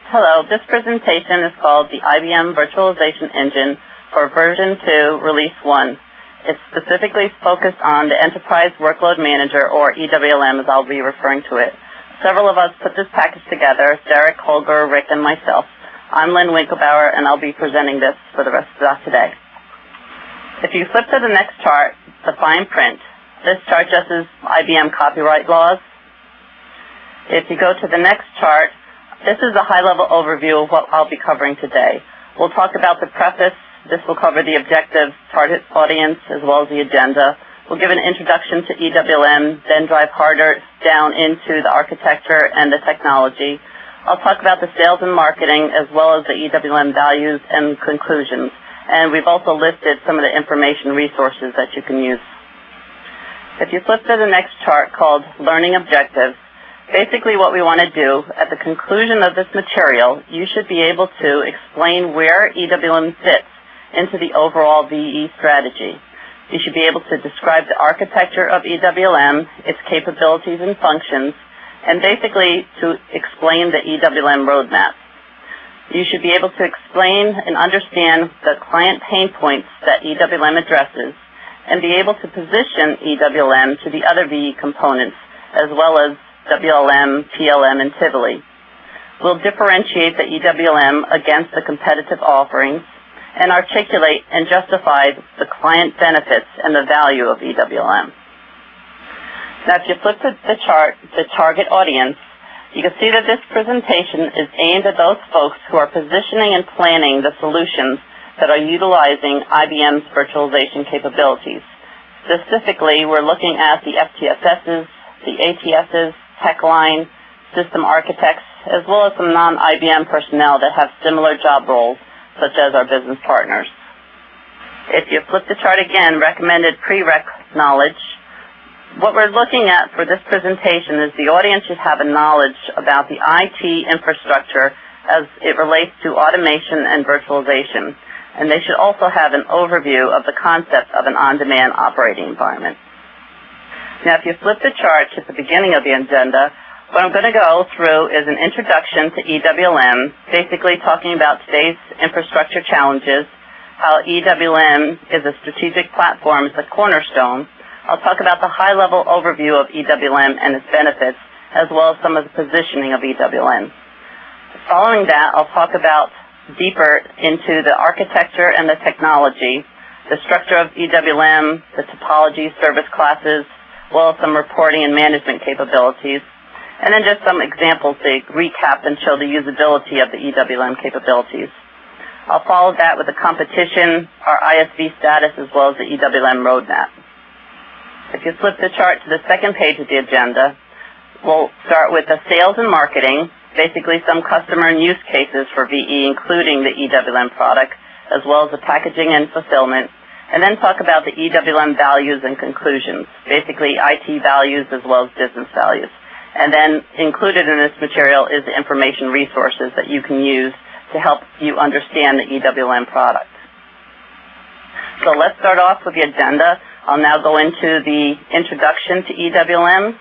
Hello, this presentation is called the IBM Virtualization Engine for version 2, release 1. It's specifically focused on the Enterprise Workload Manager, or EWLM as I'll be referring to it. Several of us put this package together, Derek, Holger, Rick, and myself. I'm Lynn Winkelbauer, and I'll be presenting this for the rest of today. If you flip to the next chart, the fine print, this chart just is IBM copyright laws. If you go to the next chart, this is a high-level overview of what I'll be covering today. We'll talk about the preface. This will cover the objectives, target audience, as well as the agenda. We'll give an introduction to EWLM, then drive harder down into the architecture and the technology. I'll talk about the sales and marketing, as well as the EWLM values and conclusions. And we've also listed some of the information resources that you can use. If you flip to the next chart called Learning Objectives, basically what we want to do, at the conclusion of this material, you should be able to explain where EWLM fits into the overall VE strategy. You should be able to describe the architecture of EWLM, its capabilities and functions, and basically to explain the EWLM roadmap. You should be able to explain and understand the client pain points that EWLM addresses, and be able to position EWLM to the other VE components, as well as WLM, PLM, and Tivoli. We'll differentiate the EWLM against the competitive offerings and articulate and justify the client benefits and the value of EWLM. Now, if you flip to the chart, the target audience, you can see that this presentation is aimed at those folks who are positioning and planning the solutions that are utilizing IBM's virtualization capabilities. Specifically, we're looking at the FTSSs, the ATSs, tech line, system architects, as well as some non-IBM personnel that have similar job roles, such as our business partners. If you flip the chart again, recommended prereq knowledge, what we're looking at for this presentation is the audience should have a knowledge about the IT infrastructure as it relates to automation and virtualization, and they should also have an overview of the concept of an on-demand operating environment. Now, if you flip the chart at the beginning of the agenda, what I'm going to go through is an introduction to EWLM, basically talking about today's infrastructure challenges, how EWLM is a strategic platform, it's a cornerstone. I'll talk about the high-level overview of EWLM and its benefits, as well as some of the positioning of EWLM. Following that, I'll talk about deeper into the architecture and the technology, the structure of EWLM, the topology, service classes, as well as some reporting and management capabilities, and then just some examples to recap and show the usability of the EWLM capabilities. I'll follow that with the competition, our ISV status, as well as the EWLM roadmap. If you flip the chart to the second page of the agenda, we'll start with the sales and marketing, basically some customer and use cases for VE, including the EWLM product, as well as the packaging and fulfillment, and then talk about the EWLM values and conclusions, basically IT values as well as business values. And then included in this material is the information resources that you can use to help you understand the EWLM product. So let's start off with the agenda. I'll now go into the introduction to EWLM.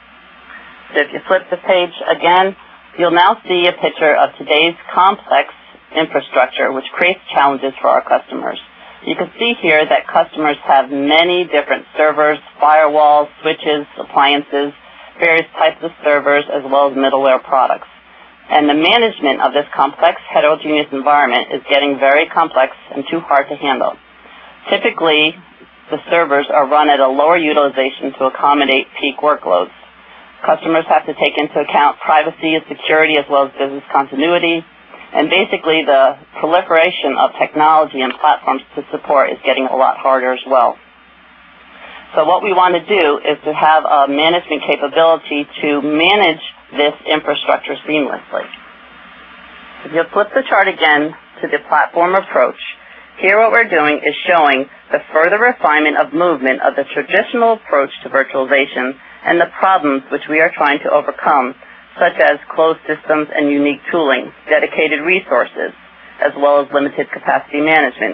So if you flip the page again, you'll now see a picture of today's complex infrastructure, which creates challenges for our customers. You can see here that customers have many different servers, firewalls, switches, appliances, various types of servers, as well as middleware products. And the management of this complex, heterogeneous environment is getting very complex and too hard to handle. Typically, the servers are run at a lower utilization to accommodate peak workloads. Customers have to take into account privacy and security as well as business continuity. And basically, the proliferation of technology and platforms to support is getting a lot harder as well. So what we want to do is to have a management capability to manage this infrastructure seamlessly. If you flip the chart again to the platform approach, here what we're doing is showing the further refinement of movement of the traditional approach to virtualization and the problems which we are trying to overcome, such as closed systems and unique tooling, dedicated resources, as well as limited capacity management.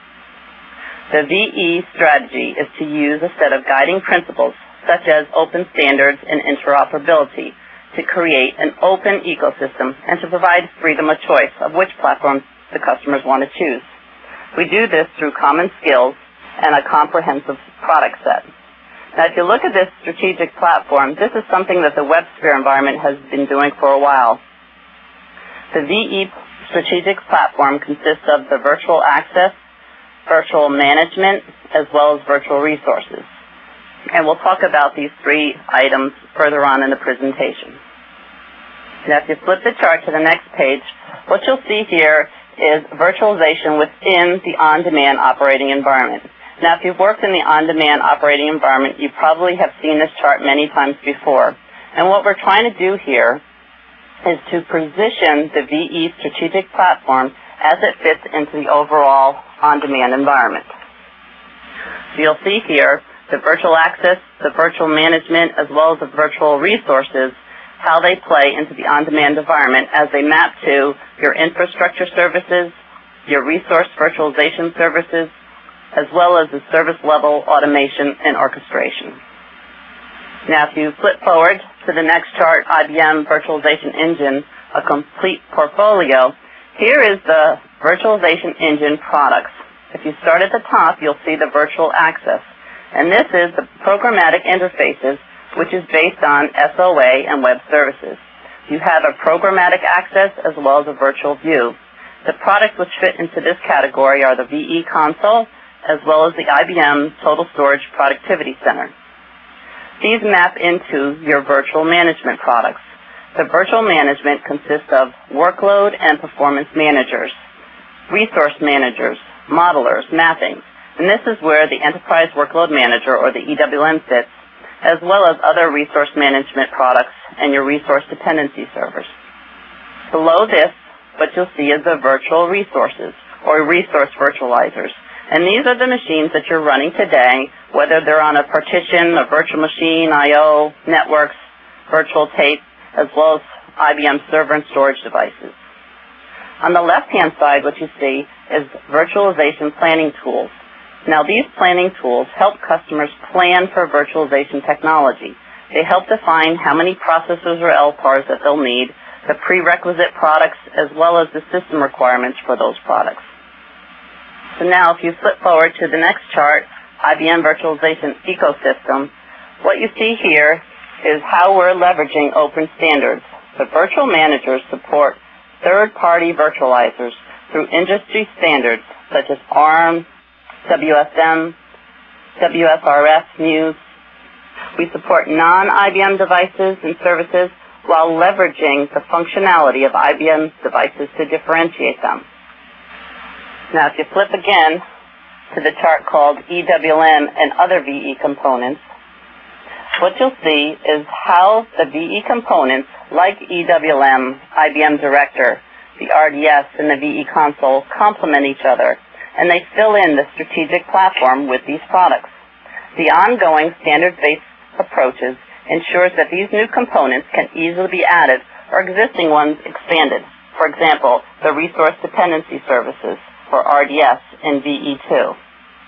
The VE strategy is to use a set of guiding principles, such as open standards and interoperability, to create an open ecosystem and to provide freedom of choice of which platforms the customers want to choose. We do this through common skills and a comprehensive product set. Now, if you look at this strategic platform, this is something that the WebSphere environment has been doing for a while. The VE strategic platform consists of the virtual access, virtual management, as well as virtual resources. And we'll talk about these three items further on in the presentation. Now, if you flip the chart to the next page, what you'll see here is virtualization within the on-demand operating environment. Now, if you've worked in the on-demand operating environment, you probably have seen this chart many times before. And what we're trying to do here is to position the VE strategic platform as it fits into the overall on-demand environment. So you'll see here the virtual access, the virtual management, as well as the virtual resources, how they play into the on-demand environment as they map to your infrastructure services, your resource virtualization services, as well as the service level automation and orchestration. Now, if you flip forward to the next chart, IBM Virtualization Engine, a complete portfolio, here is the Virtualization Engine products. If you start at the top, you'll see the virtual access. And this is the programmatic interfaces, which is based on SOA and web services. You have a programmatic access as well as a virtual view. The products which fit into this category are the VE Console, as well as the IBM Total Storage Productivity Center. These map into your virtual management products. The virtual management consists of workload and performance managers, resource managers, modelers, mappings, and this is where the Enterprise Workload Manager, or the EWM, fits, as well as other resource management products and your resource dependency servers. Below this, what you'll see is the virtual resources, or resource virtualizers. And these are the machines that you're running today, whether they're on a partition, a virtual machine, I/O, networks, virtual tape, as well as IBM server and storage devices. On the left-hand side, what you see is virtualization planning tools. Now, these planning tools help customers plan for virtualization technology. They help define how many processors or LPARs that they'll need, the prerequisite products, as well as the system requirements for those products. So now, if you flip forward to the next chart, IBM Virtualization Ecosystem, what you see here is how we're leveraging open standards. The virtual managers support third-party virtualizers through industry standards such as ARM, WSM, WSRF, Muse. We support non-IBM devices and services while leveraging the functionality of IBM devices to differentiate them. Now, if you flip again to the chart called EWM and other VE components, what you'll see is how the VE components, like EWM, IBM Director, the RDS, and the VE Console, complement each other, and they fill in the strategic platform with these products. The ongoing standard-based approaches ensures that these new components can easily be added or existing ones expanded. For example, the resource dependency services for RDS in VE2.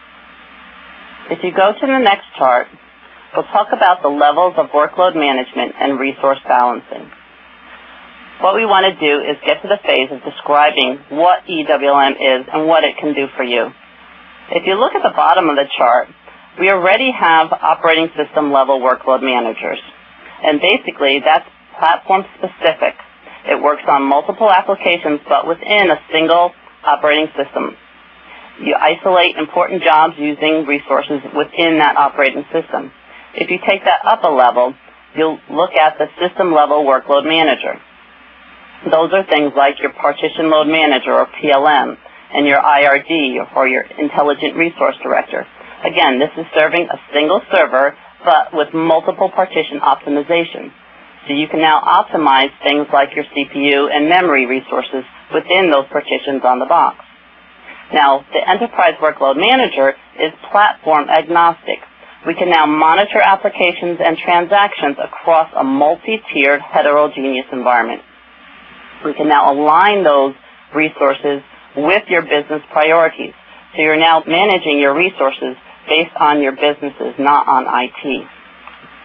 If you go to the next chart, we'll talk about the levels of workload management and resource balancing. What we want to do is get to the phase of describing what EWM is and what it can do for you. If you look at the bottom of the chart, we already have operating system level workload managers. And basically, that's platform specific. It works on multiple applications, but within a single operating system. You isolate important jobs using resources within that operating system. If you take that up a level, you'll look at the system level workload manager. Those are things like your partition load manager, or PLM, and your IRD, or your intelligent resource director. Again, this is serving a single server, but with multiple partition optimization. So you can now optimize things like your CPU and memory resources within those partitions on the box. Now, the Enterprise Workload Manager is platform agnostic. We can now monitor applications and transactions across a multi-tiered heterogeneous environment. We can now align those resources with your business priorities. So you're now managing your resources based on your businesses, not on IT.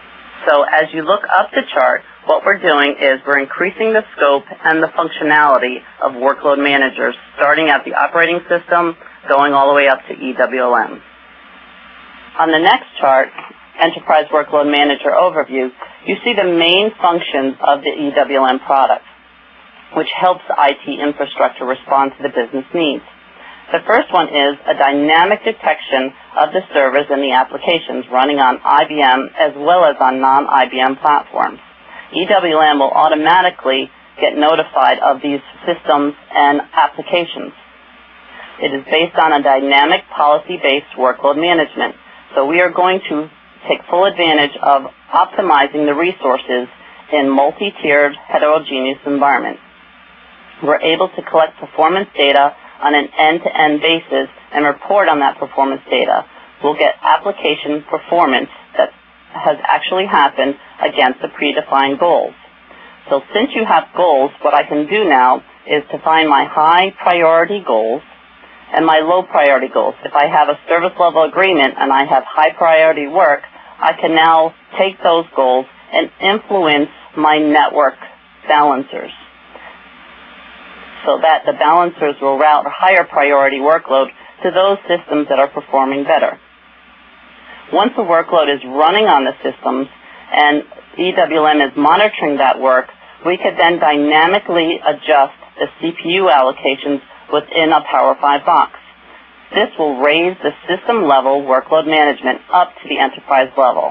So as you look up the chart, what we're doing is we're increasing the scope and the functionality of workload managers, starting at the operating system, going all the way up to EWLM. On the next chart, Enterprise Workload Manager Overview, you see the main functions of the EWLM product, which helps the IT infrastructure respond to the business needs. The first one is a dynamic detection of the servers and the applications running on IBM as well as on non-IBM platforms. EWLM will automatically get notified of these systems and applications. It is based on a dynamic policy-based workload management. So we are going to take full advantage of optimizing the resources in multi-tiered heterogeneous environments. We're able to collect performance data on an end-to-end basis and report on that performance data. We'll get application performance that has actually happened against the predefined goals. So since you have goals, what I can do now is to find my high priority goals and my low priority goals. If I have a service level agreement and I have high priority work, I can now take those goals and influence my network balancers so that the balancers will route higher priority workload to those systems that are performing better. Once a workload is running on the systems and EWLM is monitoring that work, we could then dynamically adjust the CPU allocations within a Power 5 box. This will raise the system-level workload management up to the enterprise level.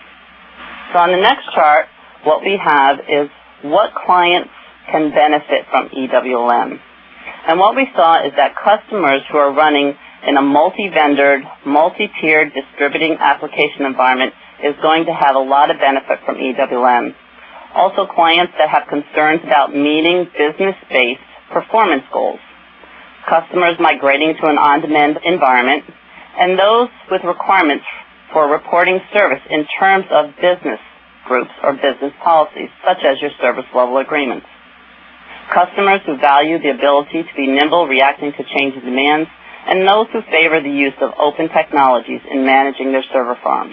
So on the next chart, what we have is what clients can benefit from EWLM. And what we saw is that customers who are running in a multi-vendored, multi-tiered distributing application environment is going to have a lot of benefit from EWLM. Also, clients that have concerns about meeting business-based performance goals, customers migrating to an on-demand environment, and those with requirements for reporting service in terms of business groups or business policies, such as your service level agreements. Customers who value the ability to be nimble, reacting to changing demands, and those who favor the use of open technologies in managing their server farms.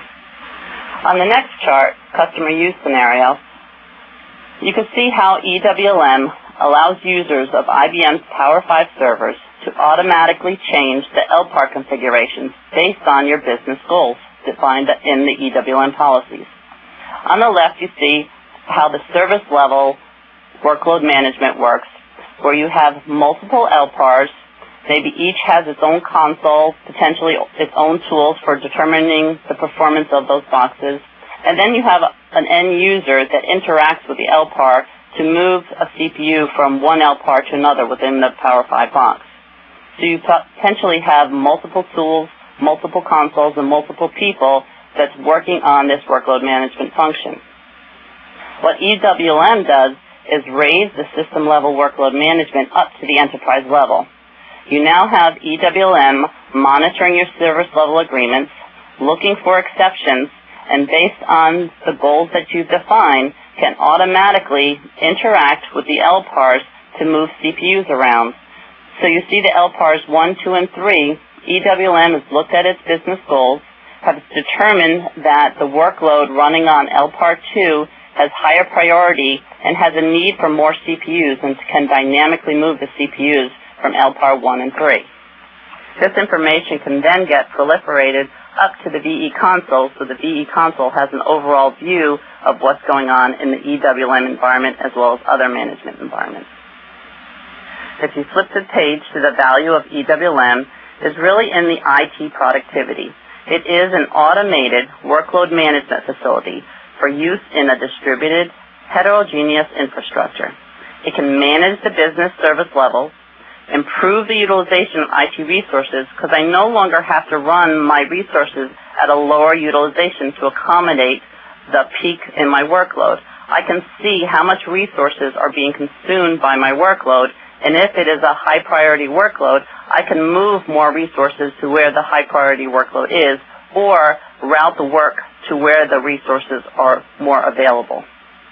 On the next chart, customer use scenario, you can see how EWLM allows users of IBM's Power 5 servers to automatically change the LPAR configurations based on your business goals defined in the EWLM policies. On the left, you see how the service level workload management works, where you have multiple LPARs. Maybe each has its own console, potentially its own tools for determining the performance of those boxes. And then you have an end user that interacts with the LPAR to move a CPU from one LPAR to another within the Power 5 box. So you potentially have multiple tools, multiple consoles, and multiple people that's working on this workload management function. What EWLM does is raise the system-level workload management up to the enterprise level. You now have EWLM monitoring your service-level agreements, looking for exceptions, and based on the goals that you've defined, can automatically interact with the LPARs to move CPUs around. So you see the LPARs 1, 2, and 3. EWLM has looked at its business goals, has determined that the workload running on LPAR 2 has higher priority and has a need for more CPUs and can dynamically move the CPUs from LPAR 1 and 3. This information can then get proliferated up to the VE console, so the VE console has an overall view of what's going on in the EWLM environment as well as other management environments. If you flip the page to the value of EWLM, is really in the IT productivity. It is an automated workload management facility for use in a distributed, heterogeneous infrastructure. It can manage the business service levels, improve the utilization of IT resources, because I no longer have to run my resources at a lower utilization to accommodate the peak in my workload. I can see how much resources are being consumed by my workload, and if it is a high priority workload, I can move more resources to where the high priority workload is, or route the work to where the resources are more available.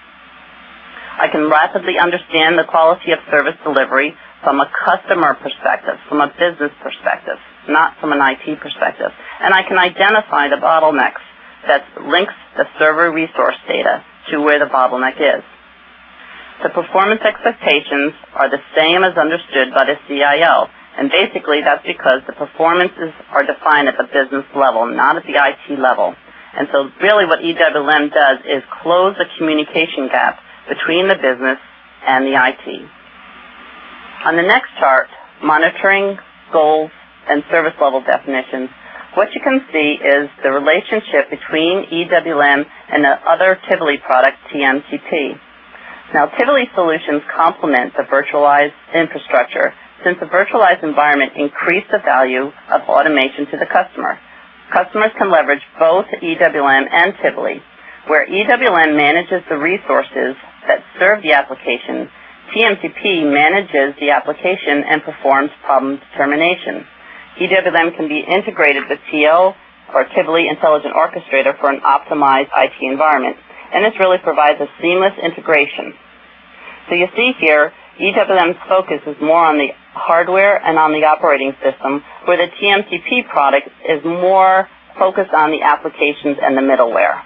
I can rapidly understand the quality of service delivery from a customer perspective, from a business perspective, not from an IT perspective. And I can identify the bottlenecks that links the server resource data to where the bottleneck is. The performance expectations are the same as understood by the CIO, and basically that's because the performances are defined at the business level, not at the IT level. And so really what EWM does is close the communication gap between the business and the IT. On the next chart, monitoring, goals, and service level definitions, what you can see is the relationship between EWM and the other Tivoli product, TMTP. Now, Tivoli solutions complement the virtualized infrastructure since the virtualized environment increases the value of automation to the customer. Customers can leverage both EWM and Tivoli. Where EWM manages the resources that serve the application, TMTP manages the application and performs problem determination. EWM can be integrated with TO or Tivoli Intelligent Orchestrator for an optimized IT environment, and this really provides a seamless integration. So you see here, EWM's focus is more on the hardware and on the operating system, where the TMTP product is more focused on the applications and the middleware.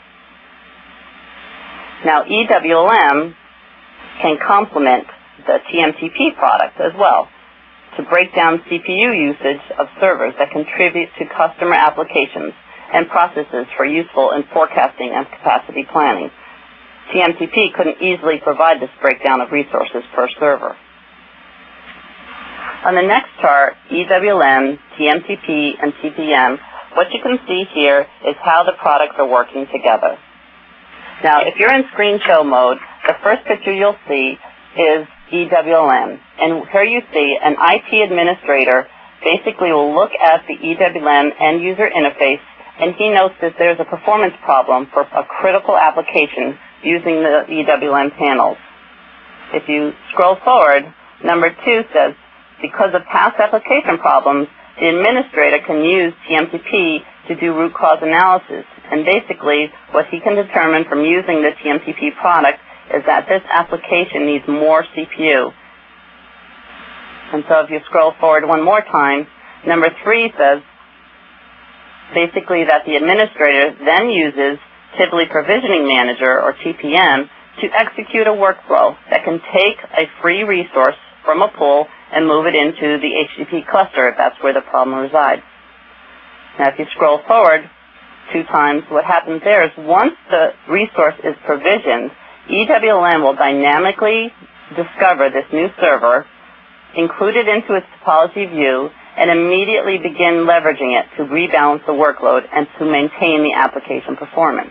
Now, EWM can complement the TMTP product as well to break down CPU usage of servers that contribute to customer applications and processes for useful in forecasting and capacity planning. TMTP couldn't easily provide this breakdown of resources per server. On the next chart, EWM, TMTP, and TPM, what you can see here is how the products are working together. Now, if you're in screen show mode, the first picture you'll see is EWM. And here you see an IT administrator basically will look at the EWM end user interface, and he notes that there's a performance problem for a critical application using the EWM panels. If you scroll forward, number 2 says, because of past application problems, the administrator can use TMTP to do root cause analysis. And basically, what he can determine from using the TMTP product is that this application needs more CPU. And so if you scroll forward one more time, number 3 says basically that the administrator then uses Tivoli Provisioning Manager, or TPM, to execute a workflow that can take a free resource from a pool and move it into the HTTP cluster if that's where the problem resides. Now if you scroll forward 2 times, what happens there is once the resource is provisioned, EWM will dynamically discover this new server, include it into its topology view, and immediately begin leveraging it to rebalance the workload and to maintain the application performance.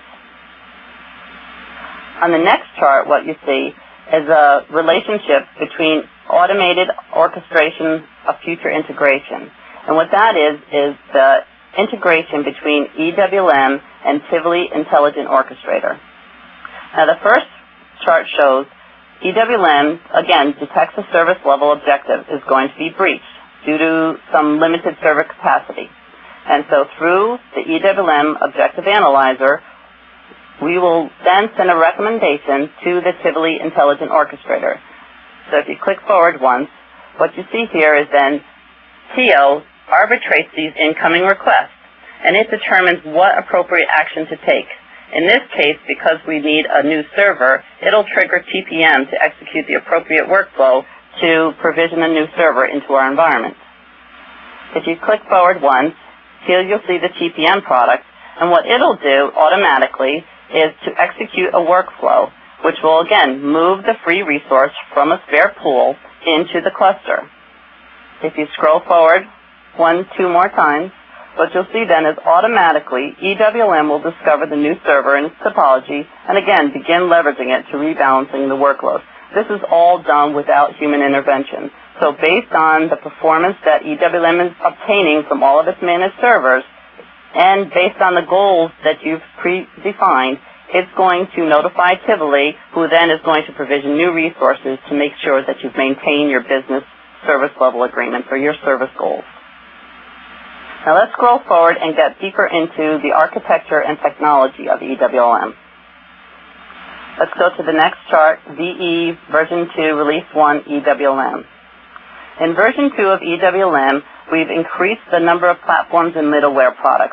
On the next chart, what you see is a relationship between automated orchestration of future integration. And what that is the integration between EWM and Tivoli Intelligent Orchestrator. Now the first chart shows EWM, again, detects a service level objective is going to be breached due to some limited server capacity. And so through the EWM Objective Analyzer, we will then send a recommendation to the Tivoli Intelligent Orchestrator. So if you click forward once, what you see here is then TO arbitrates these incoming requests, and it determines what appropriate action to take. In this case, because we need a new server, it'll trigger TPM to execute the appropriate workflow to provision a new server into our environment. If you click forward once, here you'll see the TPM product, and what it'll do automatically is to execute a workflow, which will again move the free resource from a spare pool into the cluster. If you scroll forward 1, 2 more times, what you'll see then is automatically EWM will discover the new server in its topology and again begin leveraging it to rebalancing the workload. This is all done without human intervention. So based on the performance that EWM is obtaining from all of its managed servers, and based on the goals that you've predefined, it's going to notify Tivoli, who then is going to provision new resources to make sure that you've maintained your business service level agreements or your service goals. Now let's scroll forward and get deeper into the architecture and technology of EWM. Let's go to the next chart, VE version 2, release 1, EWM. In version 2 of EWM, we've increased the number of platforms and middleware products.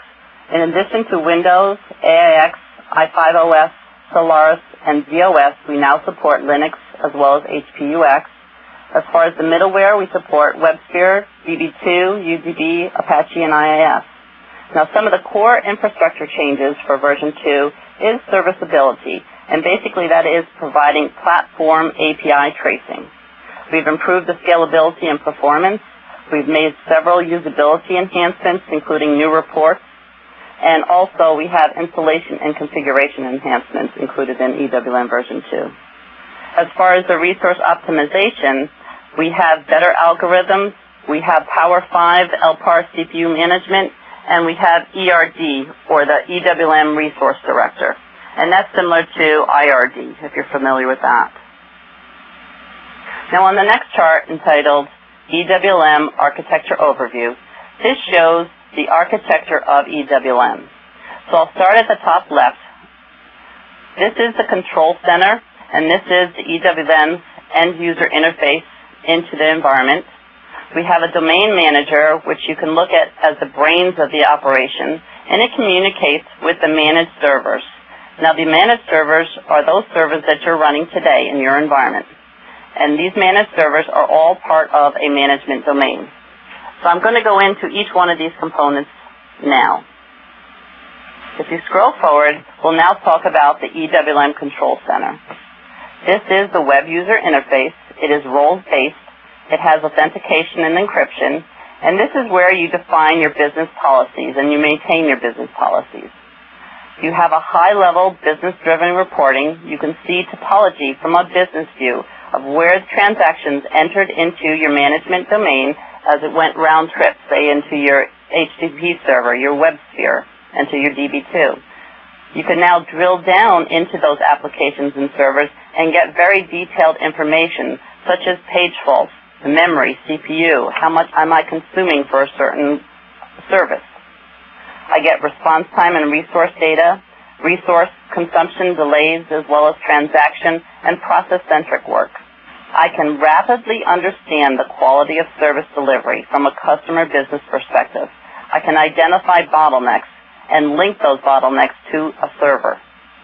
In addition to Windows, AIX, i5OS, Solaris, and z/OS, we now support Linux as well as HP-UX. As far as the middleware, we support WebSphere, DB2, UDB, Apache, and IIS. Now, some of the core infrastructure changes for version 2 is serviceability, and basically that is providing platform API tracing. We've improved the scalability and performance. We've made several usability enhancements, including new reports, and also we have installation and configuration enhancements included in EWM version 2. As far as the resource optimization, we have better algorithms, we have Power 5 LPAR CPU management, and we have ERD, or the EWM Resource Director. And that's similar to IRD, if you're familiar with that. Now on the next chart, entitled EWM Architecture Overview, this shows the architecture of EWM. So I'll start at the top left. This is the control center, and this is the EWM's end user interface into the environment. We have a domain manager, which you can look at as the brains of the operation, and it communicates with the managed servers. Now, the managed servers are those servers that you're running today in your environment. And these managed servers are all part of a management domain. So I'm going to go into each one of these components now. If you scroll forward, we'll now talk about the EWM Control Center. This is the web user interface. It is roles-based. It has authentication and encryption. And this is where you define your business policies and you maintain your business policies. You have a high-level business-driven reporting. You can see topology from a business view of where transactions entered into your management domain as it went round trip, say, into your HTTP server, your WebSphere, and to your DB2. You can now drill down into those applications and servers and get very detailed information, such as page faults, the memory, CPU, how much am I consuming for a certain service. I get response time and resource data, resource consumption delays, as well as transaction and process-centric work. I can rapidly understand the quality of service delivery from a customer business perspective. I can identify bottlenecks and link those bottlenecks to a server.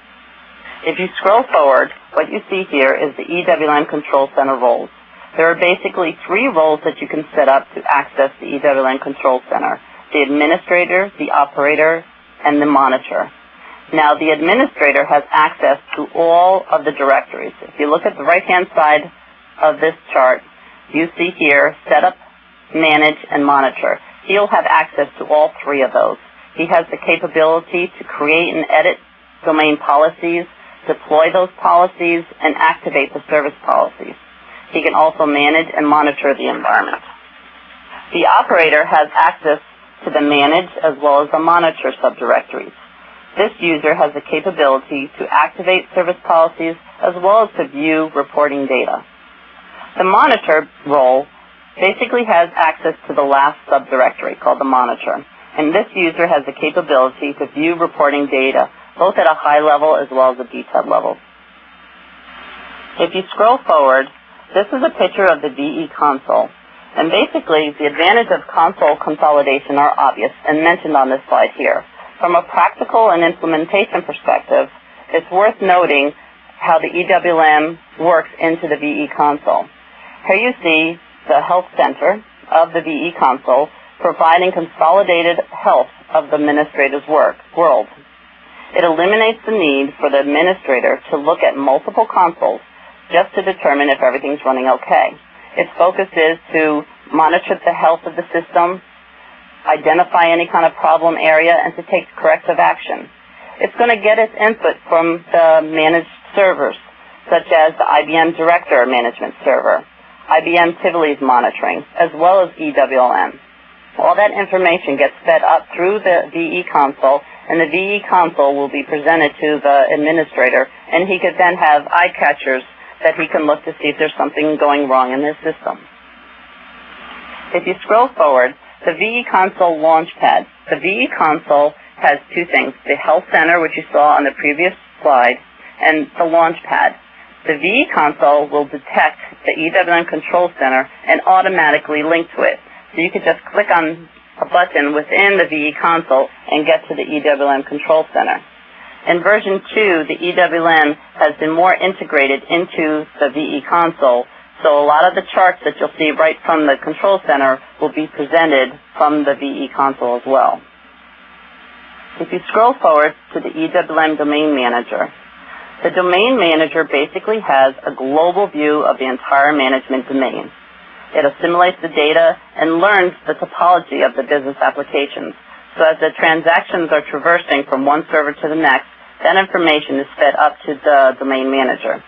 If you scroll forward, what you see here is the EWM Control Center roles. There are basically 3 roles that you can set up to access the EWM Control Center: the administrator, the operator, and the monitor. Now, the administrator has access to all of the directories. If you look at the right-hand side of this chart, you see here setup, manage, and monitor. He'll have access to all 3 of those. He has the capability to create and edit domain policies, deploy those policies, and activate the service policies. He can also manage and monitor the environment. The operator has access to the manage as well as the monitor subdirectories. This user has the capability to activate service policies as well as to view reporting data. The monitor role basically has access to the last subdirectory called the monitor, and this user has the capability to view reporting data both at a high level as well as a detailed level. If you scroll forward, this is a picture of the VE console. And basically, the advantage of console consolidation are obvious and mentioned on this slide here. From a practical and implementation perspective, it's worth noting how the EWM works into the VE console. Here you see the health center of the VE console providing consolidated health of the administrator's world. It eliminates the need for the administrator to look at multiple consoles just to determine if everything's running okay. Its focus is to monitor the health of the system, identify any kind of problem area, and to take corrective action. It's going to get its input from the managed servers, such as the IBM Director Management Server, IBM Tivoli's monitoring, as well as EWM. All that information gets fed up through the VE console, and the VE console will be presented to the administrator, and he could then have eye catchers that he can look to see if there's something going wrong in his system. If you scroll forward, the VE console launchpad. The VE console has 2 things: the health center, which you saw on the previous slide, and the launchpad. The VE console will detect the EWM Control Center and automatically link to it. So you could just click on a button within the VE console and get to the EWM Control Center. In version 2, the EWM has been more integrated into the VE console, so a lot of the charts that you'll see right from the Control Center will be presented from the VE console as well. If you scroll forward to the EWM Domain Manager, the Domain Manager basically has a global view of the entire management domain. It assimilates the data and learns the topology of the business applications. So as the transactions are traversing from one server to the next, that information is fed up to the Domain Manager.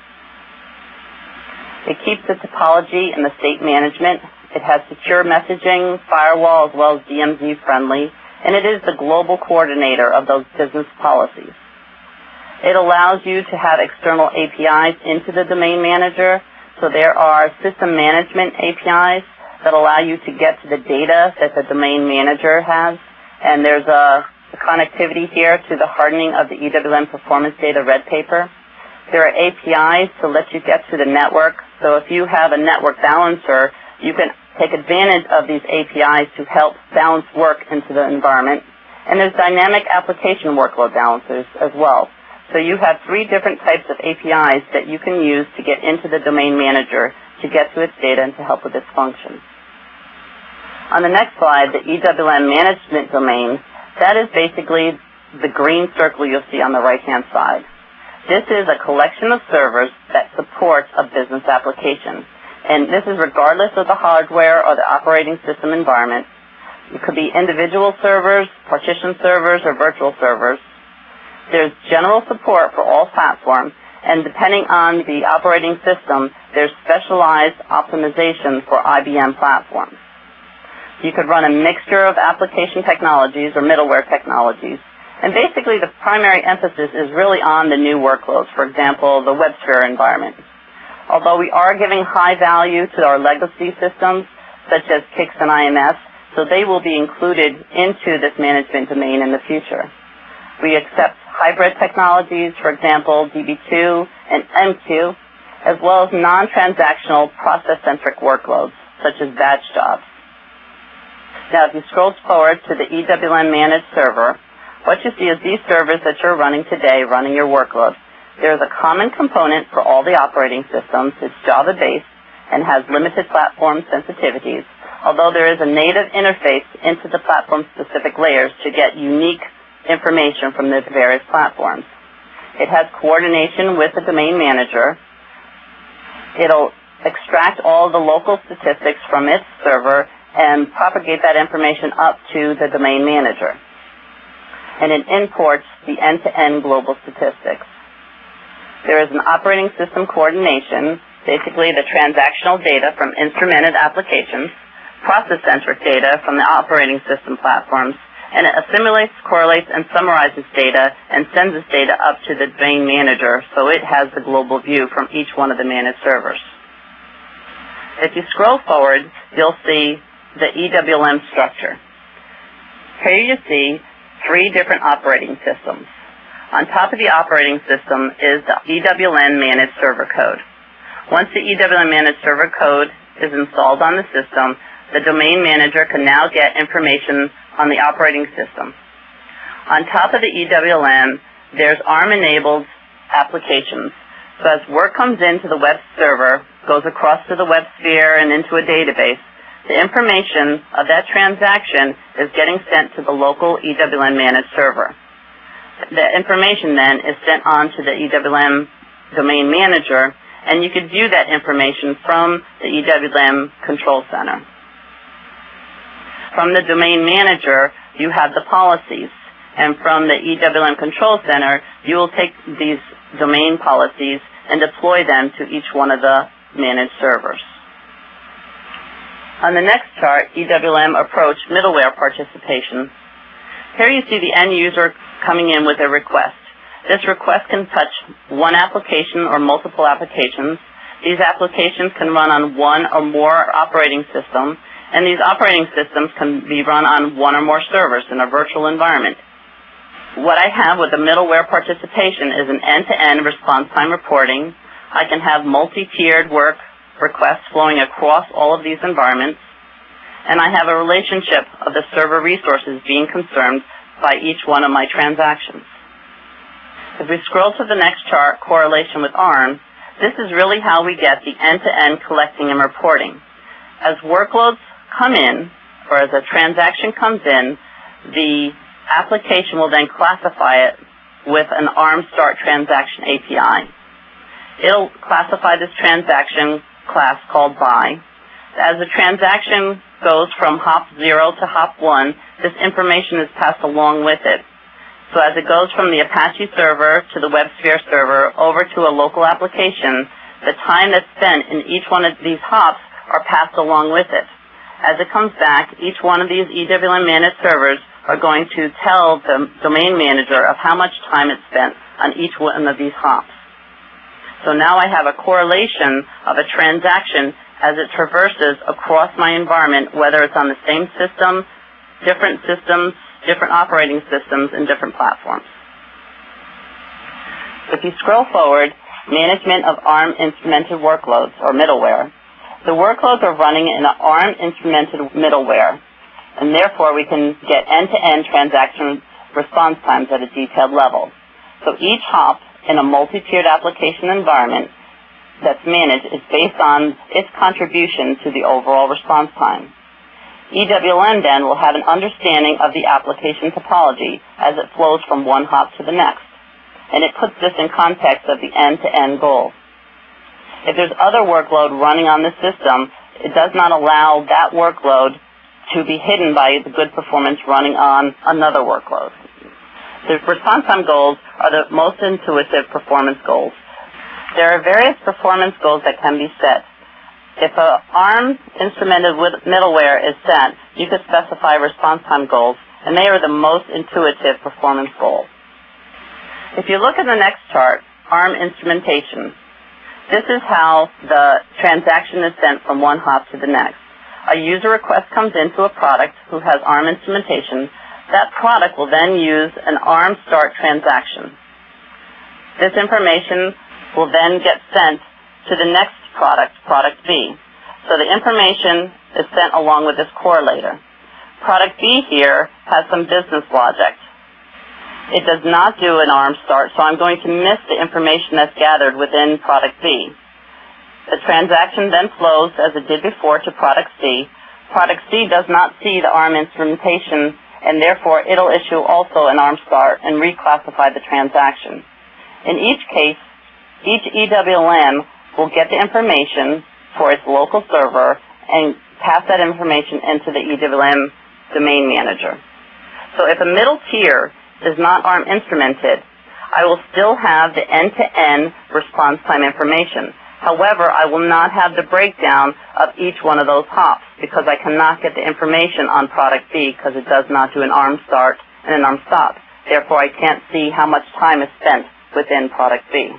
It keeps the topology and the state management. It has secure messaging, firewall, as well as DMZ friendly, and it is the global coordinator of those business policies. It allows you to have external APIs into the Domain Manager. So there are system management APIs that allow you to get to the data that the Domain Manager has. And there's a connectivity here to the hardening of the EWM Performance Data Red Paper. There are APIs to let you get to the network. So if you have a network balancer, you can take advantage of these APIs to help balance work into the environment. And there's dynamic application workload balancers as well. So you have 3 different types of APIs that you can use to get into the Domain Manager to get to its data and to help with its functions. On the next slide, the EWM Management Domain, that is basically the green circle you'll see on the right-hand side. This is a collection of servers that supports a business application. And this is regardless of the hardware or the operating system environment. It could be individual servers, partition servers, or virtual servers. There's general support for all platforms, and depending on the operating system, there's specialized optimization for IBM platforms. You could run a mixture of application technologies or middleware technologies, and basically the primary emphasis is really on the new workloads, for example, the WebSphere environment. Although we are giving high value to our legacy systems, such as CICS and IMS, so they will be included into this management domain in the future. We accept hybrid technologies, for example, DB2 and MQ, as well as non-transactional process-centric workloads, such as batch jobs. Now, if you scroll forward to the EWM Managed Server, what you see is these servers that you're running today, running your workload. There's a common component for all the operating systems. It's Java-based and has limited platform sensitivities, although there is a native interface into the platform-specific layers to get unique information from the various platforms. It has coordination with the Domain Manager. It'll extract all the local statistics from its server and propagate that information up to the Domain Manager. And it imports the end-to-end global statistics. There is an operating system coordination, basically the transactional data from instrumented applications, process-centric data from the operating system platforms, and it assimilates, correlates, and summarizes data and sends this data up to the Domain Manager so it has the global view from each one of the managed servers. If you scroll forward, you'll see the EWM structure. Here you see 3 different operating systems. On top of the operating system is the EWM Managed Server Code. Once the EWM Managed Server Code is installed on the system, the Domain Manager can now get information on the operating system. On top of the EWM, there's ARM-enabled applications. So as work comes into the web server, goes across to the WebSphere and into a database, the information of that transaction is getting sent to the local EWM Managed Server. The information then is sent on to the EWM Domain Manager, and you can view that information from the EWM Control Center. From the Domain Manager, you have the policies, and from the EWM Control Center, you will take these domain policies and deploy them to each one of the managed servers. On the next chart, EWM Approach Middleware Participation. Here you see the end user coming in with a request. This request can touch one application or multiple applications. These applications can run on one or more operating systems, and these operating systems can be run on one or more servers in a virtual environment. What I have with the middleware participation is an end-to-end response time reporting. I can have multi-tiered work requests flowing across all of these environments. And I have a relationship of the server resources being consumed by each one of my transactions. If we scroll to the next chart, correlation with ARM, this is really how we get the end-to-end collecting and reporting. As workloads come in, or as a transaction comes in, the application will then classify it with an ARM start transaction API. It'll classify this transaction class called by. As the transaction goes from hop 0 to hop 1, this information is passed along with it. So as it goes from the Apache server to the WebSphere server over to a local application, the time that's spent in each one of these hops are passed along with it. As it comes back, each one of these EWM managed servers are going to tell the domain manager of how much time it spent on each one of these hops. So now I have a correlation of a transaction as it traverses across my environment, whether it's on the same system, different operating systems, and different platforms. If you scroll forward, management of ARM instrumented workloads, or middleware. The workloads are running in an ARM instrumented middleware, and therefore we can get end-to-end transaction response times at a detailed level. So each hop in a multi-tiered application environment that's managed is based on its contribution to the overall response time. EWM then will have an understanding of the application topology as it flows from one hop to the next, and it puts this in context of the end-to-end goal. If there's other workload running on the system, it does not allow that workload to be hidden by the good performance running on another workload. The response time goals are the most intuitive performance goals. There are various performance goals that can be set. If an ARM instrumented middleware is set, you could specify response time goals, and they are the most intuitive performance goals. If you look at the next chart, ARM instrumentation, this is how the transaction is sent from one hop to the next. A user request comes into a product who has ARM instrumentation. That product will then use an ARM start transaction. This information will then get sent to the next product, product B. So the information is sent along with this correlator. Product B here has some business logic. It does not do an ARM start, so I'm going to miss the information that's gathered within product B. The transaction then flows, as it did before, to product C. Product C does not see the ARM instrumentation, and therefore it'll issue also an ARM start and reclassify the transaction. In each case, each EWM will get the information for its local server and pass that information into the EWM domain manager. So if a middle tier is not ARM instrumented, I will still have the end-to-end response time information. However, I will not have the breakdown of each one of those hops because I cannot get the information on product B because it does not do an ARM start and an ARM stop. Therefore, I can't see how much time is spent within product B.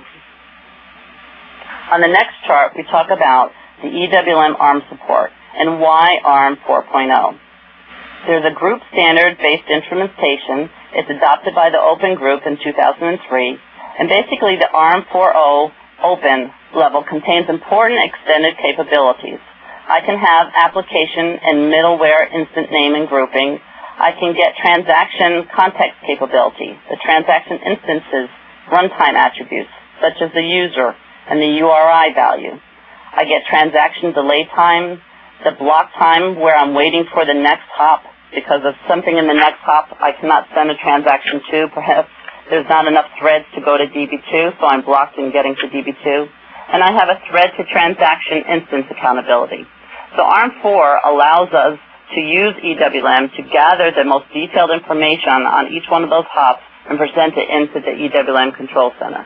On the next chart, we talk about the EWM ARM support and why ARM 4.0. There's a group standard-based instrumentation. It's adopted by the Open Group in 2003, and basically the ARM 4.0 Open level contains important extended capabilities. I can have application and middleware instant name and grouping. I can get transaction context capability, the transaction instances runtime attributes, such as the user and the URI value. I get transaction delay time, the block time where I'm waiting for the next hop because of something in the next hop I cannot send a transaction to. Perhaps there's not enough threads to go to DB2, so I'm blocked in getting to DB2. And I have a thread to transaction instance accountability. So ARM4 allows us to use EWM to gather the most detailed information on each one of those hops and present it into the EWM control center.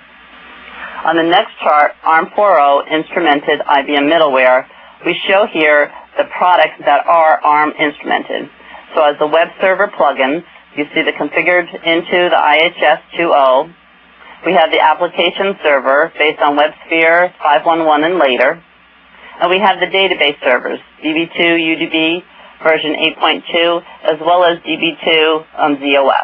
On the next chart, ARM 4.0 instrumented IBM middleware, we show here the products that are ARM instrumented. So as the web server plugins, you see the configured into the IHS 2.0. We have the application server based on WebSphere 5.1.1 and later. And we have the database servers, DB2, UDB, version 8.2, as well as DB2 on ZOS.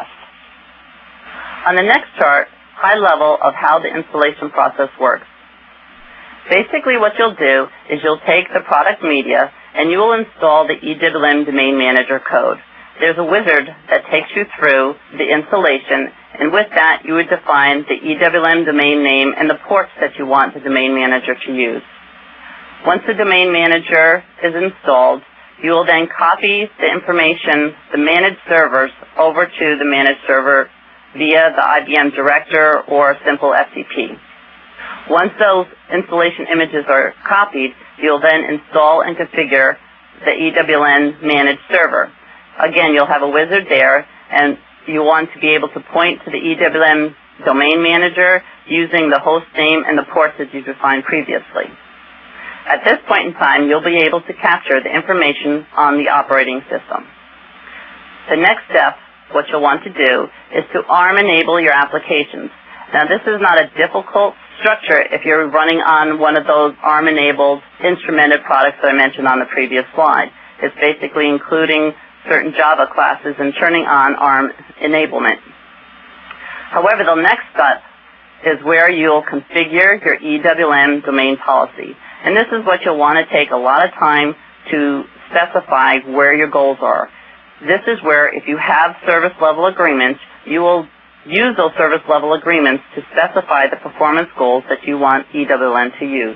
On the next chart, high level of how the installation process works. Basically what you'll do is you'll take the product media and you will install the EWM Domain Manager code. There's a wizard that takes you through the installation, and with that, you would define the EWM domain name and the ports that you want the Domain Manager to use. Once the Domain Manager is installed, you will then copy the information, the managed servers, over to the managed server via the IBM Director or simple FTP. Once those installation images are copied, you'll then install and configure the EWM managed server. Again, you'll have a wizard there, and you want to be able to point to the EWM Domain Manager using the host name and the ports that you defined previously. At this point in time, you'll be able to capture the information on the operating system. The next step, what you'll want to do, is to ARM enable your applications. Now, this is not a difficult structure if you're running on one of those ARM-enabled instrumented products that I mentioned on the previous slide. It's basically including certain Java classes and turning on ARM enablement. However, the next step is where you'll configure your EWM domain policy. And this is what you'll want to take a lot of time to specify where your goals are. This is where, if you have service level agreements, you will use those service level agreements to specify the performance goals that you want EWM to use.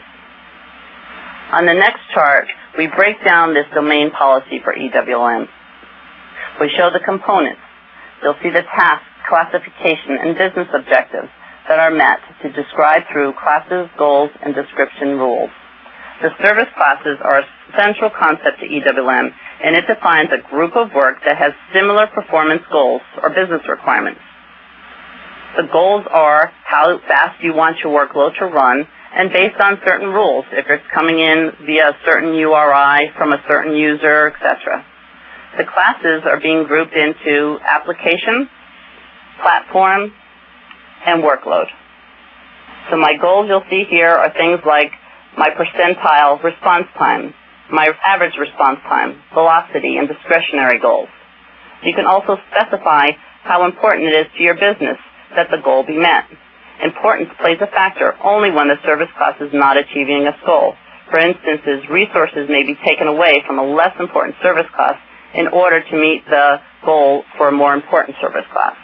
On the next chart, we break down this domain policy for EWM. We show the components. You'll see the task, classification, and business objectives that are met to describe through classes, goals, and description rules. The service classes are a central concept to EWM, and it defines a group of work that has similar performance goals or business requirements. The goals are how fast you want your workload to run, and based on certain rules, if it's coming in via a certain URI from a certain user, etc. The classes are being grouped into application, platform, and workload. So my goals you'll see here are things like my percentile response time, my average response time, velocity, and discretionary goals. You can also specify how important it is to your business that the goal be met. Importance plays a factor only when the service class is not achieving its goal. For instance, resources may be taken away from a less important service class in order to meet the goal for a more important service class.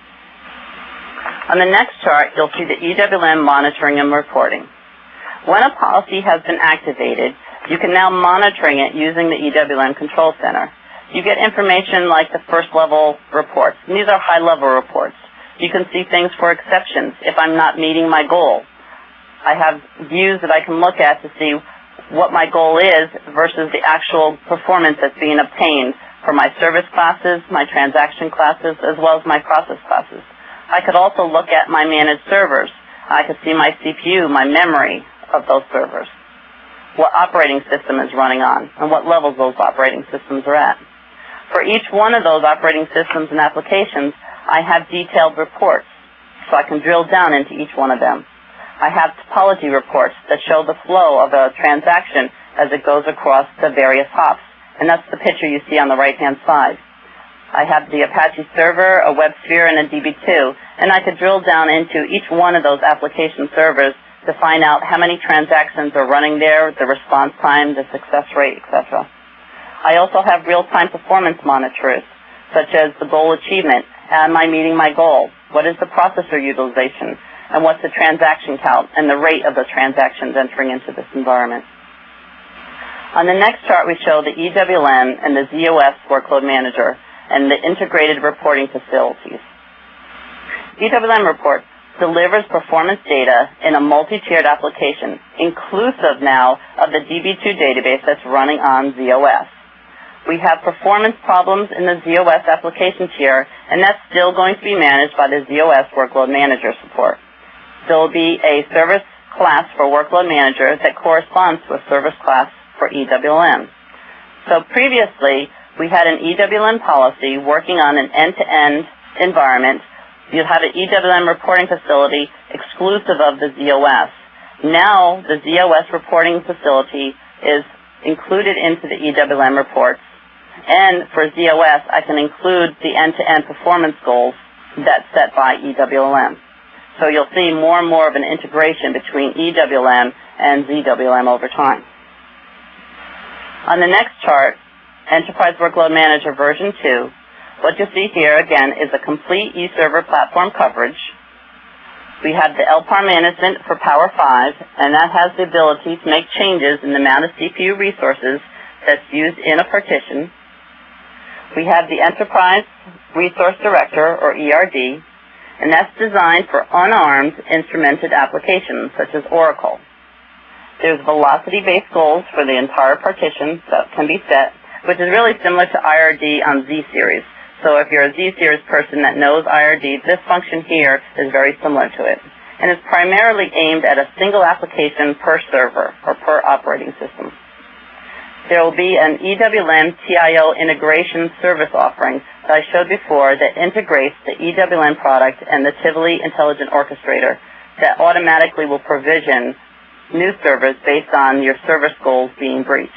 On the next chart, you'll see the EWM monitoring and reporting. When a policy has been activated, you can now monitor it using the EWM Control Center. You get information like the first-level reports, and these are high-level reports. You can see things for exceptions if I'm not meeting my goal. I have views that I can look at to see what my goal is versus the actual performance that's being obtained for my service classes, my transaction classes, as well as my process classes. I could also look at my managed servers. I could see my CPU, my memory of those servers, what operating system is running on, and what levels those operating systems are at. For each one of those operating systems and applications, I have detailed reports, so I can drill down into each one of them. I have topology reports that show the flow of a transaction as it goes across the various hops, and that's the picture you see on the right-hand side. I have the Apache server, a WebSphere, and a DB2, and I could drill down into each one of those application servers to find out how many transactions are running there, the response time, the success rate, etc. I also have real-time performance monitors, such as the goal achievement. Am I meeting my goal? What is the processor utilization? And what's the transaction count and the rate of the transactions entering into this environment? On the next chart, we show the EWM and the ZOS Workload Manager and the integrated reporting facilities. EWM Report delivers performance data in a multi-tiered application, inclusive now of the DB2 database that's running on ZOS. We have performance problems in the ZOS application tier, and that's still going to be managed by the ZOS Workload Manager support. There will be a service class for Workload Manager that corresponds to a service class for EWM. So previously, we had an EWM policy working on an end-to-end environment. You'll have an EWM reporting facility exclusive of the ZOS. Now, the ZOS reporting facility is included into the EWM reports. And for ZOS, I can include the end-to-end performance goals that's set by EWM. So you'll see more and more of an integration between EWM and ZWM over time. On the next chart, Enterprise Workload Manager version 2, what you see here again is a complete eServer platform coverage. We have the LPAR management for Power 5, and that has the ability to make changes in the amount of CPU resources that's used in a partition. We have the Enterprise Resource Director, or ERD, and that's designed for unarmed instrumented applications, such as Oracle. There's velocity-based goals for the entire partition that can be set, which is really similar to IRD on Z-Series. So if you're a Z-Series person that knows IRD, this function here is very similar to it. And it's primarily aimed at a single application per server or per operating system. There will be an EWLM TIO integration service offering that I showed before that integrates the EWLM product and the Tivoli Intelligent Orchestrator that automatically will provision new servers based on your service goals being breached.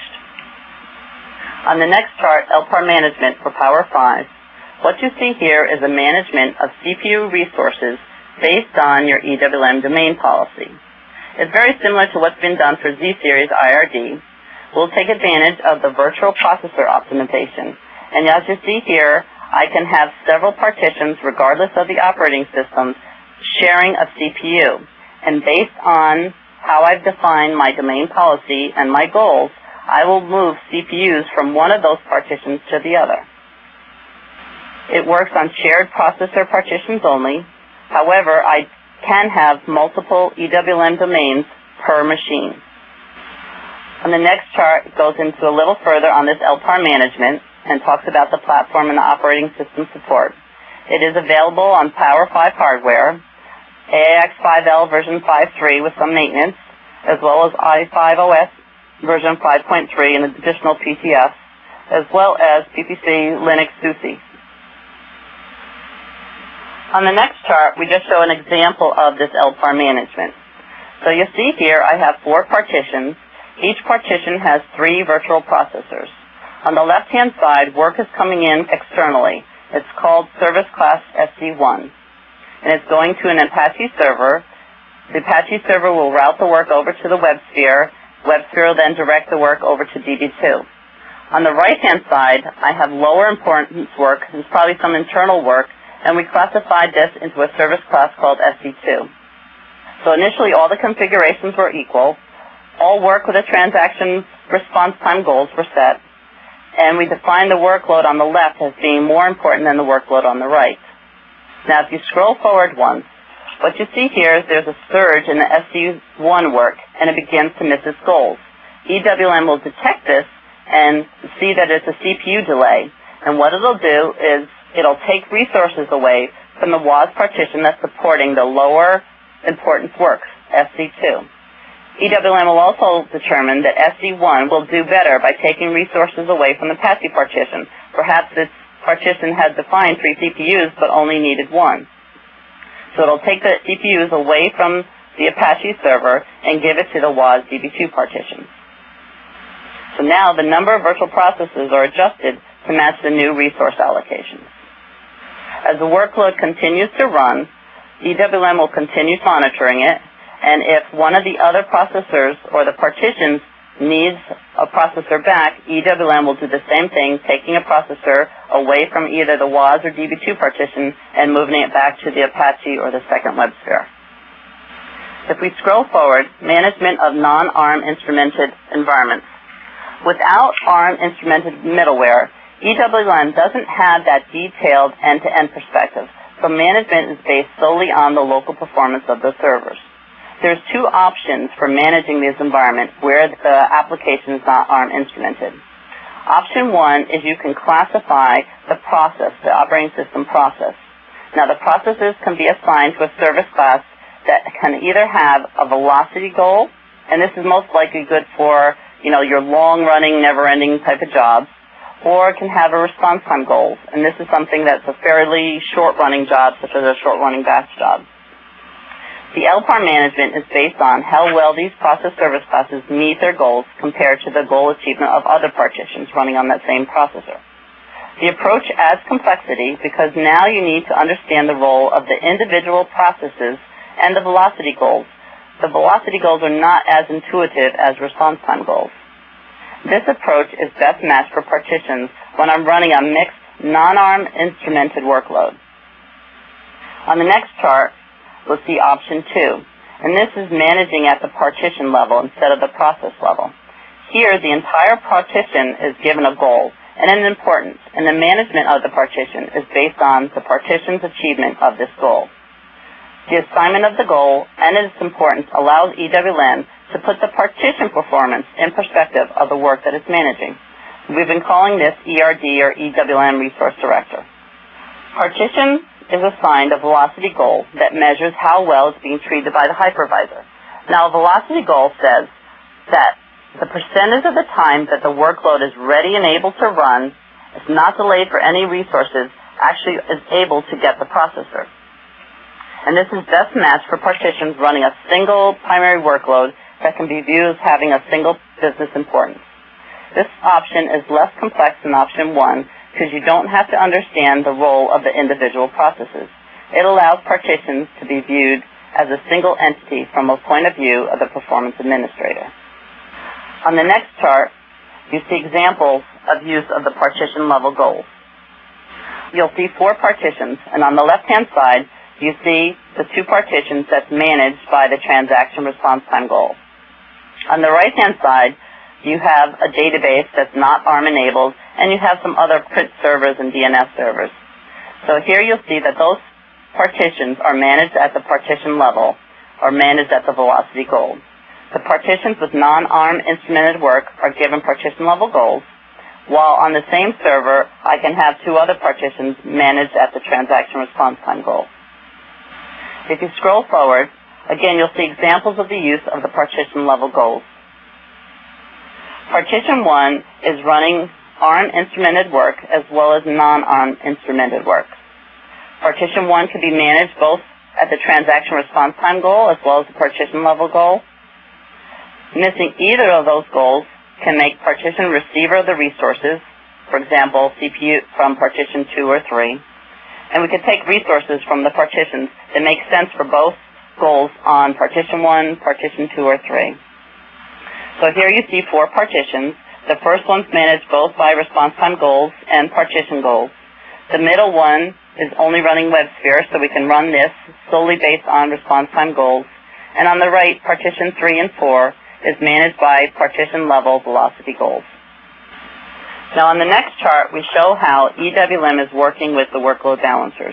On the next chart, LPAR management for Power 5. What you see here is a management of CPU resources based on your EWLM domain policy. It's very similar to what's been done for Z-Series IRD. We'll take advantage of the virtual processor optimization. And as you see here, I can have several partitions, regardless of the operating system, sharing a CPU. And based on how I've defined my domain policy and my goals, I will move CPUs from one of those partitions to the other. It works on shared processor partitions only. However, I can have multiple EWLM domains per machine. On the next chart, it goes into a little further on this LPAR management and talks about the platform and the operating system support. It is available on Power 5 hardware, AIX5L version 5.3 with some maintenance, as well as i5OS version 5.3 and additional PTFs, as well as PPC Linux SUSE. On the next chart, we just show an example of this LPAR management. So you see here I have 4 partitions. Each partition has 3 virtual processors. On the left-hand side, work is coming in externally. It's called Service Class SC1. And it's going to an Apache server. The Apache server will route the work over to the WebSphere. WebSphere will then direct the work over to DB2. On the right-hand side, I have lower importance work. There's probably some internal work. And we classified this into a service class called SC2. So initially, all the configurations were equal. All work with the transaction response time goals were set. And we defined the workload on the left as being more important than the workload on the right. Now, if you scroll forward once, what you see here is there's a surge in the SC1 work, and it begins to miss its goals. EWLM will detect this and see that it's a CPU delay. And what it'll do is it'll take resources away from the WAS partition that's supporting the lower importance works, SC2. EWLM will also determine that SC1 will do better by taking resources away from the Apache partition. Perhaps its partition had defined 3 CPUs but only needed 1. So it'll take the CPUs away from the Apache server and give it to the WAS DB2 partition. So now the number of virtual processes are adjusted to match the new resource allocations. As the workload continues to run, EWLM will continue monitoring it, and if one of the other processors or the partitions needs a processor back, EWLM will do the same thing, taking a processor away from either the WAS or DB2 partition and moving it back to the Apache or the second WebSphere. If we scroll forward, management of non-ARM instrumented environments. Without ARM instrumented middleware, EWLM doesn't have that detailed end-to-end perspective, so management is based solely on the local performance of the servers. There's 2 options for managing this environment where the application is not ARM instrumented. Option 1 is you can classify the process, the operating system process. Now the processes can be assigned to a service class that can either have a velocity goal, and this is most likely good for your long-running, never-ending type of jobs, or it can have a response time goal, and this is something that's a fairly short-running job, such as a short-running batch job. The LPAR management is based on how well these process service classes meet their goals compared to the goal achievement of other partitions running on that same processor. The approach adds complexity because now you need to understand the role of the individual processes and the velocity goals. The velocity goals are not as intuitive as response time goals. This approach is best matched for partitions when I'm running a mixed, non-ARM instrumented workload. On the next chart, we'll see option 2, and this is managing at the partition level instead of the process level. Here, the entire partition is given a goal and an importance, and the management of the partition is based on the partition's achievement of this goal. The assignment of the goal and its importance allows EWLM to put the partition performance in perspective of the work that it's managing. We've been calling this ERD, or EWLM Resource Director. Partition is assigned a velocity goal that measures how well it's being treated by the hypervisor. Now, a velocity goal says that the percentage of the time that the workload is ready and able to run, is not delayed for any resources, actually is able to get the processor. And this is best matched for partitions running a single primary workload that can be viewed as having a single business importance. This option is less complex than option 1 because you don't have to understand the role of the individual processes. It allows partitions to be viewed as a single entity from a point of view of the performance administrator. On the next chart, you see examples of use of the partition level goals. You'll see 4 partitions, and on the left-hand side, you see the 2 partitions that's managed by the transaction response time goal. On the right-hand side, you have a database that's not ARM-enabled, and you have some other print servers and DNS servers. So here you'll see that those partitions are managed at the partition level, or managed at the velocity goal. The partitions with non-ARM instrumented work are given partition level goals, while on the same server, I can have 2 other partitions managed at the transaction response time goal. If you scroll forward, again, you'll see examples of the use of the partition level goals. Partition 1 is running ARM instrumented work as well as non-ARM instrumented work. Partition 1 can be managed both at the transaction response time goal as well as the partition level goal. Missing either of those goals can make partition receiver of the resources, for example, CPU from partition 2 or 3. And we can take resources from the partitions that make sense for both goals on partition 1, partition 2, or 3. So here you see 4 partitions. The first one's managed both by response time goals and partition goals. The middle one is only running WebSphere, so we can run this solely based on response time goals. And on the right, partition 3 and 4 is managed by partition level velocity goals. Now on the next chart, we show how EWLM is working with the workload balancers.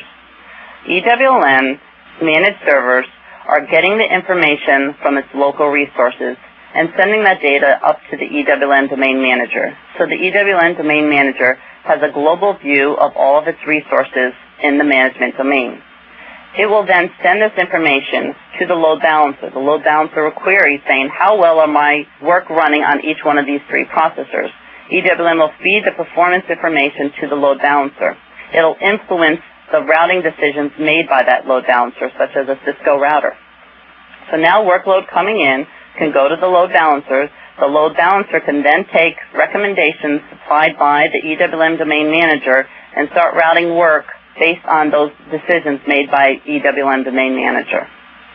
EWLM managed servers are getting the information from its local resources and sending that data up to the EWLM domain manager. So the EWLM domain manager has a global view of all of its resources in the management domain. It will then send this information to the load balancer. The load balancer will query saying, how well are my work running on each one of these 3 processors? EWLM will feed the performance information to the load balancer. It'll influence the routing decisions made by that load balancer, such as a Cisco router. So now workload coming in can go to the load balancer. The load balancer can then take recommendations supplied by the EWLM domain manager and start routing work based on those decisions made by EWLM domain manager.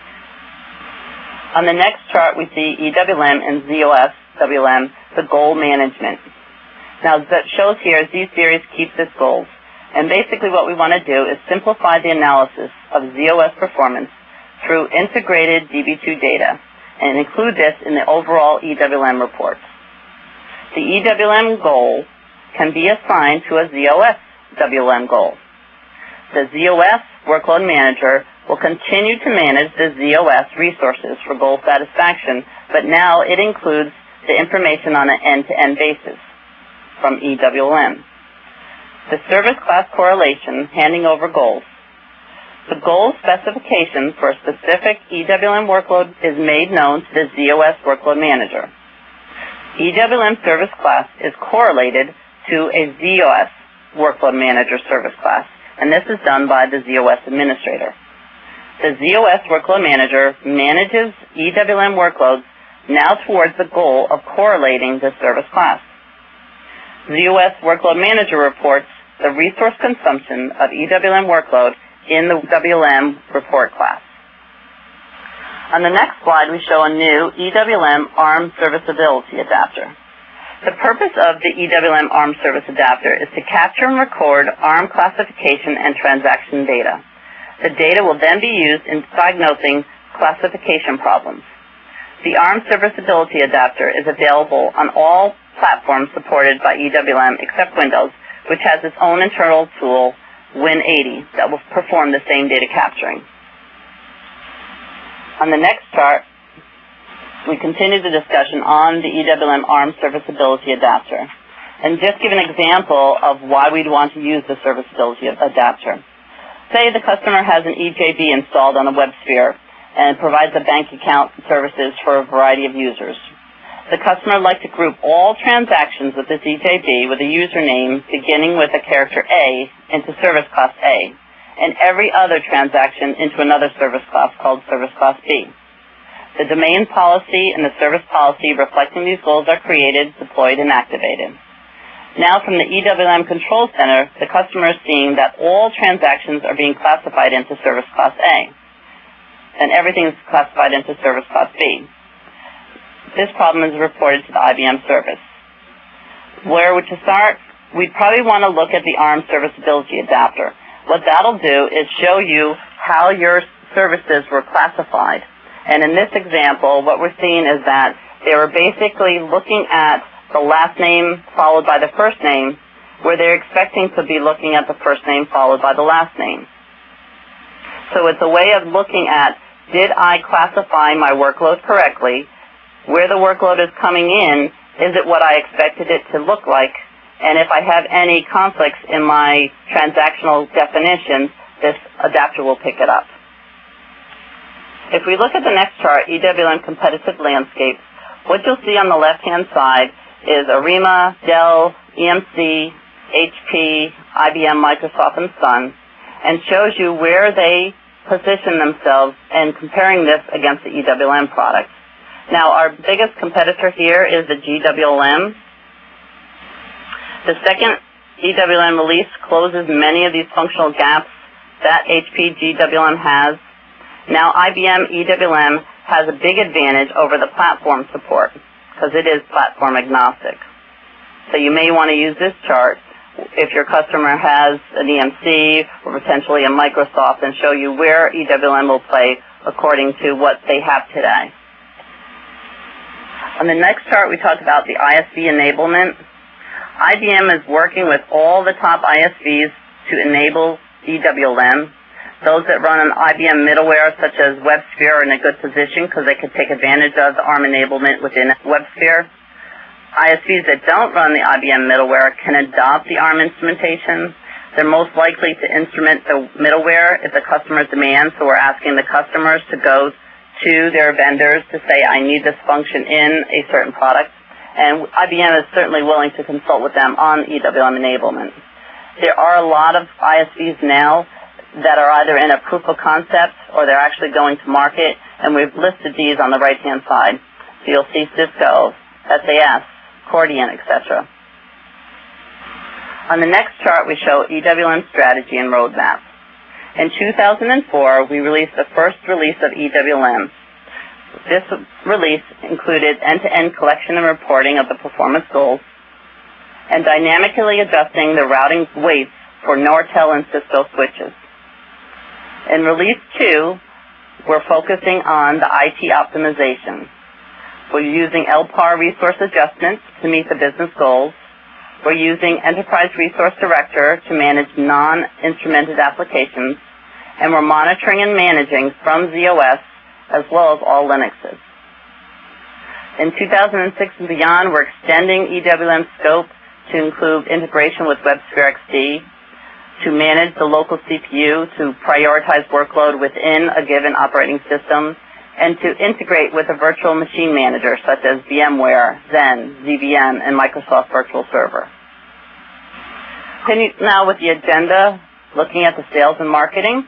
On the next chart, we see EWLM and ZOS WLM, the goal management. Now, that shows here Z-Series keeps its goals. And basically what we want to do is simplify the analysis of ZOS performance through integrated DB2 data and include this in the overall EWLM reports. The EWLM goal can be assigned to a ZOS WLM goal. The ZOS workload manager will continue to manage the ZOS resources for goal satisfaction, but now it includes the information on an end-to-end basis from EWLM. The service class correlation, handing over goals. The goal specification for a specific EWLM workload is made known to the ZOS workload manager. EWLM service class is correlated to a ZOS workload manager service class, and this is done by the ZOS administrator. The ZOS workload manager manages EWLM workloads now towards the goal of correlating the service class. ZOS workload manager reports the resource consumption of EWLM workload in the WLM report class. On the next slide, we show a new EWLM ARM serviceability adapter. The purpose of the EWM ARM service adapter is to capture and record ARM classification and transaction data. The data will then be used in diagnosing classification problems. The ARM serviceability adapter is available on all platforms supported by EWM except Windows, which has its own internal tool, Win80, that will perform the same data capturing. On the next chart, we continue the discussion on the EWM ARM serviceability adapter, and just give an example of why we'd want to use the serviceability adapter. Say the customer has an EJB installed on a WebSphere and provides a bank account services for a variety of users. The customer would like to group all transactions with this EJB with a username beginning with a character A into service class A, and every other transaction into another service class called service class B. The domain policy and the service policy reflecting these goals are created, deployed, and activated. Now from the EWM Control Center, the customer is seeing that all transactions are being classified into service class A, and everything is classified into service class B. This problem is reported to the IBM service. Where to start? We'd probably want to look at the ARM serviceability adapter. What that'll do is show you how your services were classified. And in this example, what we're seeing is that they were basically looking at the last name followed by the first name, where they're expecting to be looking at the first name followed by the last name. So it's a way of looking at, did I classify my workload correctly? Where the workload is coming in, is it what I expected it to look like? And if I have any conflicts in my transactional definitions, this adapter will pick it up. If we look at the next chart, EWM competitive landscapes, what you'll see on the left-hand side is Arima, Dell, EMC, HP, IBM, Microsoft, and Sun, and shows you where they position themselves and comparing this against the EWM products. Now, our biggest competitor here is the GWM. The second EWM release closes many of these functional gaps that HP GWM has. Now, IBM EWM has a big advantage over the platform support because it is platform agnostic. So you may want to use this chart if your customer has an EMC or potentially a Microsoft and show you where EWM will play according to what they have today. On the next chart, we talk about the ISV enablement. IBM is working with all the top ISVs to enable EWM. Those that run an IBM middleware, such as WebSphere, are in a good position because they could take advantage of the ARM enablement within WebSphere. ISVs that don't run the IBM middleware can adopt the ARM instrumentation. They're most likely to instrument the middleware if the customer demands, so we're asking the customers to go to their vendors to say, I need this function in a certain product. And IBM is certainly willing to consult with them on EWM enablement. There are a lot of ISVs now that are either in a proof of concept or they're actually going to market, and we've listed these on the right-hand side. So you'll see Cisco, SAS, Cordian, etc. On the next chart, we show EWM strategy and roadmap. In 2004, we released the first release of EWM. This release included end-to-end collection and reporting of the performance goals and dynamically adjusting the routing weights for Nortel and Cisco switches. In Release 2, we're focusing on the IT optimization. We're using LPAR resource adjustments to meet the business goals. We're using Enterprise Resource Director to manage non-instrumented applications. And we're monitoring and managing from z/OS as well as all Linuxes. In 2006 and beyond, we're extending EWM scope to include integration with WebSphere XD, to manage the local CPU, to prioritize workload within a given operating system, and to integrate with a virtual machine manager such as VMware, Xen, ZVM, and Microsoft Virtual Server. Continue now with the agenda, looking at the sales and marketing.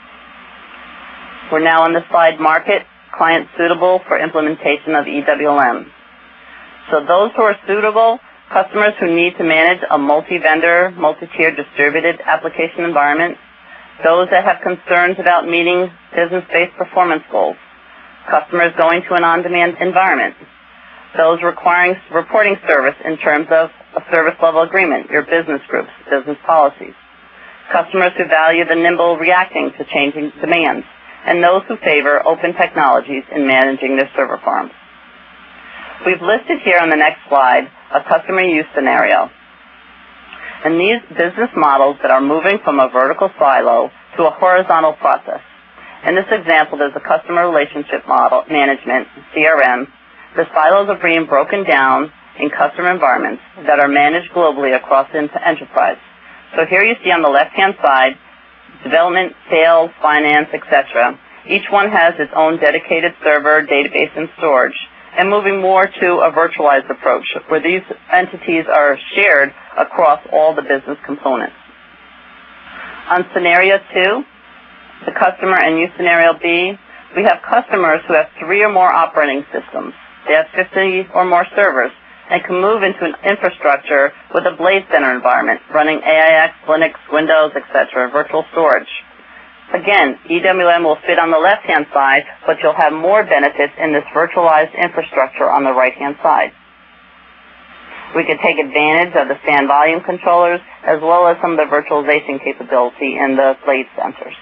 We're now on the slide Market, Client Suitable for Implementation of EWM. So those who are suitable, customers who need to manage a multi-vendor, multi-tier distributed application environment, those that have concerns about meeting business-based performance goals, customers going to an on-demand environment, those requiring reporting service in terms of a service level agreement, your business groups, business policies. Customers who value the nimble reacting to changing demands, and those who favor open technologies in managing their server farms. We've listed here on the next slide a customer use scenario. And these business models that are moving from a vertical silo to a horizontal process. In this example, there's a customer relationship model management, CRM. The silos are being broken down in customer environments that are managed globally across enterprise. So here you see on the left-hand side, development, sales, finance, etc. Each one has its own dedicated server, database, and storage, and moving more to a virtualized approach where these entities are shared across all the business components. On scenario 2, the customer and use scenario B, we have customers who have 3 or more operating systems. They have 50 or more servers and can move into an infrastructure with a Blade Center environment running AIX, Linux, Windows, etc., virtual storage. Again, EWM will fit on the left-hand side, but you'll have more benefits in this virtualized infrastructure on the right-hand side. We could take advantage of the SAN volume controllers as well as some of the virtualization capability in the Blade centers.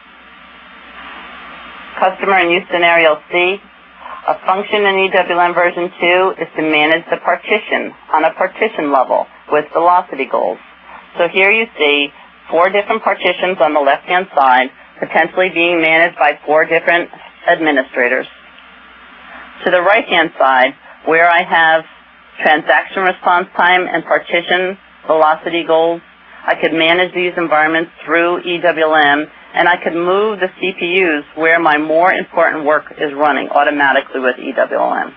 Customer and use scenario C, a function in EWM version 2 is to manage the partition on a partition level with velocity goals. So here you see 4 different partitions on the left-hand side, potentially being managed by 4 different administrators. To the right-hand side, where I have transaction response time and partition velocity goals, I could manage these environments through EWM, and I could move the CPUs where my more important work is running automatically with EWM.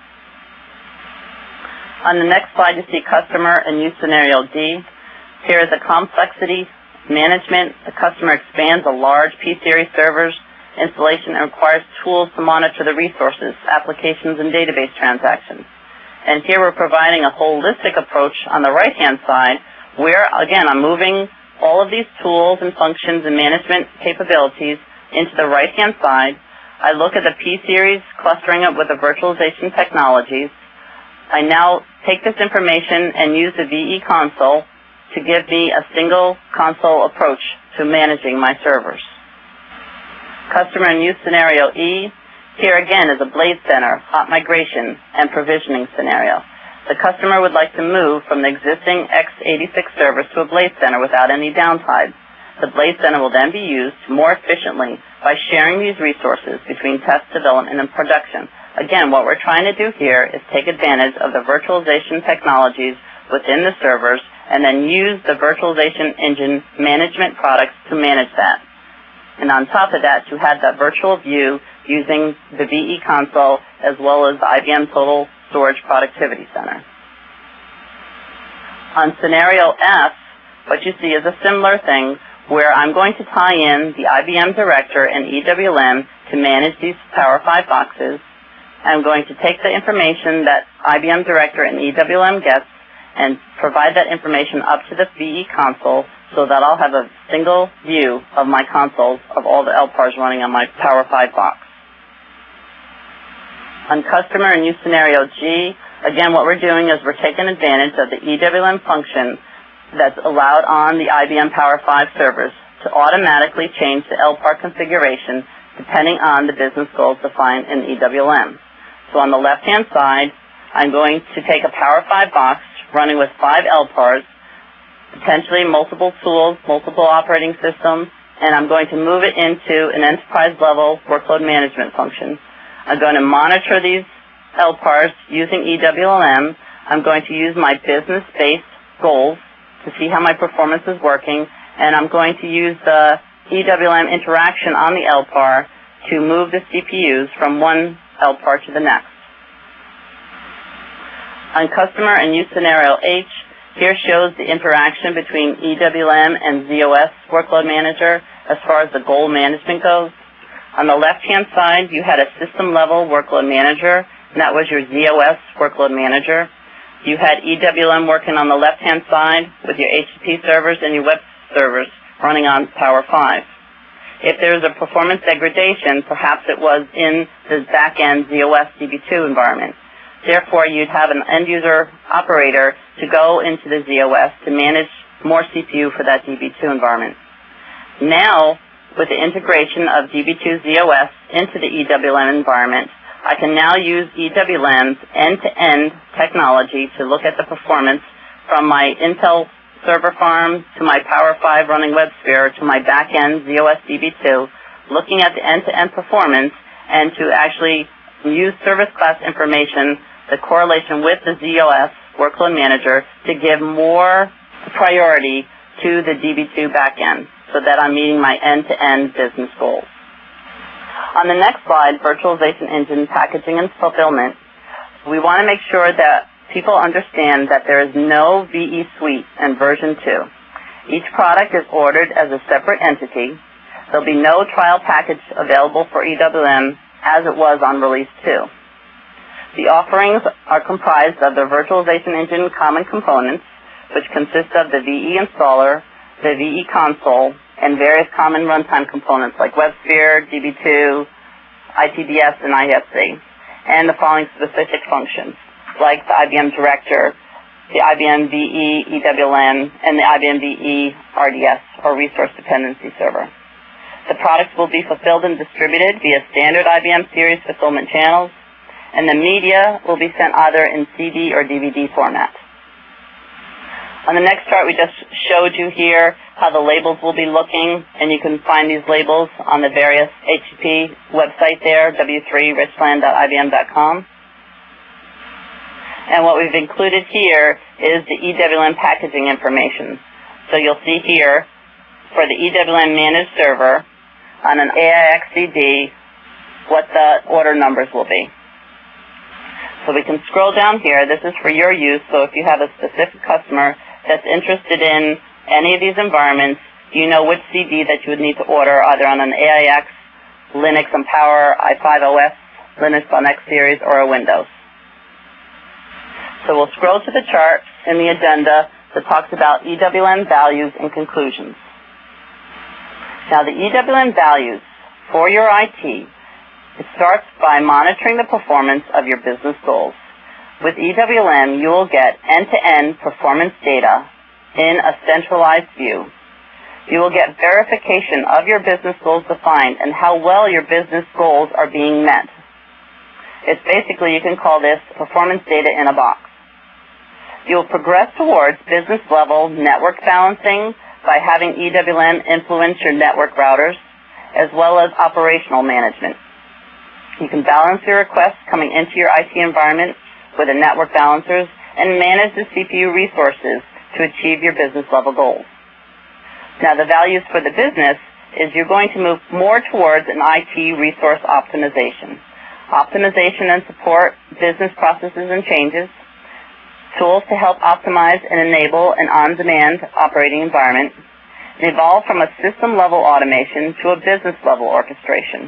On the next slide, you see customer and use scenario D. Here is a complexity management. The customer expands a large P-Series servers installation and requires tools to monitor the resources, applications, and database transactions. And here we're providing a holistic approach on the right-hand side where, again, I'm moving all of these tools and functions and management capabilities into the right-hand side. I look at the P-Series, clustering it with the virtualization technologies. I now take this information and use the VE console to give me a single console approach to managing my servers. Customer and use scenario E, here again is a Blade Center, hot migration, and provisioning scenario. The customer would like to move from the existing x86 servers to a Blade Center without any downtime. The Blade Center will then be used more efficiently by sharing these resources between test, development, and production. Again, what we're trying to do here is take advantage of the virtualization technologies within the servers and then use the virtualization engine management products to manage that. And on top of that, to have that virtual view using the VE console as well as the IBM Total Storage Productivity Center. On scenario F, what you see is a similar thing where I'm going to tie in the IBM Director and EWM to manage these Power 5 boxes. I'm going to take the information that IBM Director and EWM gets and provide that information up to the VE console so that I'll have a single view of my consoles of all the LPARs running on my Power 5 box. On customer and use scenario G, again, what we're doing is we're taking advantage of the EWM function that's allowed on the IBM Power 5 servers to automatically change the LPAR configuration depending on the business goals defined in EWM. So on the left-hand side, I'm going to take a Power 5 box running with 5 LPARs, potentially multiple tools, multiple operating systems, and I'm going to move it into an enterprise-level workload management function. I'm going to monitor these LPARs using EWM. I'm going to use my business-based goals to see how my performance is working, and I'm going to use the EWM interaction on the LPAR to move the CPUs from one LPAR to the next. On customer and use scenario H, here shows the interaction between EWM and ZOS Workload Manager as far as the goal management goes. On the left-hand side, you had a system-level workload manager, and that was your ZOS Workload Manager. You had EWM working on the left-hand side with your HTTP servers and your web servers running on Power 5. If there was a performance degradation, perhaps it was in the back-end ZOS DB2 environment. Therefore, you'd have an end-user operator to go into the z/OS to manage more CPU for that DB2 environment. Now, with the integration of DB2 z/OS into the EWLM environment, I can now use EWLM's end-to-end technology to look at the performance from my Intel server farm to my Power 5 running WebSphere to my back-end z/OS DB2, looking at the end-to-end performance and to actually use service class information, the correlation with the z/OS workload manager, to give more priority to the DB2 backend so that I'm meeting my end-to-end business goals. On the next slide, virtualization engine packaging and fulfillment, we want to make sure that people understand that there is no VE Suite in version 2. Each product is ordered as a separate entity. There'll be no trial package available for EWLM as it was on release 2. The offerings are comprised of the virtualization engine common components, which consist of the VE installer, the VE console, and various common runtime components like WebSphere, DB2, ITDS, and IFC, and the following specific functions, like the IBM Director, the IBM VE EWLM, and the IBM VE RDS, or Resource Dependency Server. The products will be fulfilled and distributed via standard IBM series fulfillment channels, and the media will be sent either in CD or DVD format. On the next chart, we just showed you here how the labels will be looking, and you can find these labels on the various HTTP website there, w3richland.ibm.com. And what we've included here is the EWLM packaging information. So you'll see here, for the EWLM managed server, on an AIX CD, what the order numbers will be. So we can scroll down here. This is for your use, so if you have a specific customer that's interested in any of these environments, you know which CD that you would need to order, either on an AIX, Linux on Power, i5OS, Linux on X series, or a Windows. So we'll scroll to the chart in the agenda that talks about EWLM values and conclusions. Now, the EWLM values for your IT, it starts by monitoring the performance of your business goals. With EWLM, you will get end-to-end performance data in a centralized view. You will get verification of your business goals defined and how well your business goals are being met. It's basically, you can call this performance data in a box. You will progress towards business-level network balancing by having EWLM influence your network routers, as well as operational management. You can balance your requests coming into your IT environment with the network balancers and manage the CPU resources to achieve your business-level goals. Now, the values for the business is you're going to move more towards an IT resource optimization. Optimization and support business processes and changes, tools to help optimize and enable an on-demand operating environment, and evolve from a system-level automation to a business-level orchestration.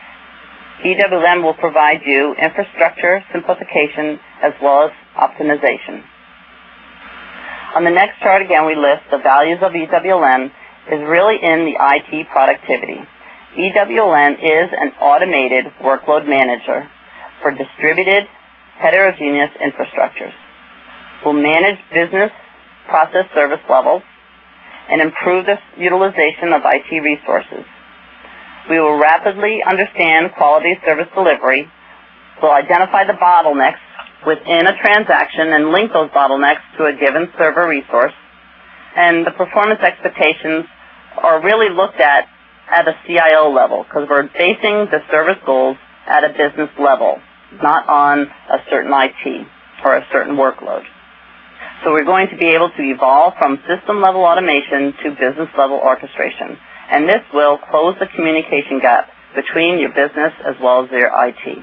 EWLM will provide you infrastructure simplification as well as optimization. On the next chart, again, we list the values of EWLM is really in the IT productivity. EWLM is an automated workload manager for distributed, heterogeneous infrastructures. Will manage business process service levels and improve the utilization of IT resources. We will rapidly understand quality service delivery. We'll identify the bottlenecks within a transaction and link those bottlenecks to a given server resource. And the performance expectations are really looked at a CIO level, because we're basing the service goals at a business level, not on a certain IT or a certain workload. So we're going to be able to evolve from system-level automation to business-level orchestration. And this will close the communication gap between your business as well as your IT.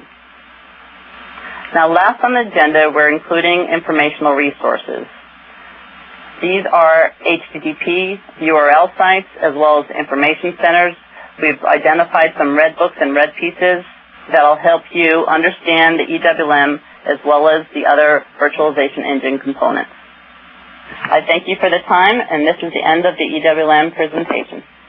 Now, last on the agenda, we're including informational resources. These are HTTP URL sites as well as information centers. We've identified some red books and red pieces that will help you understand the EWLM as well as the other virtualization engine components. I thank you for the time, and this is the end of the EWLM presentation.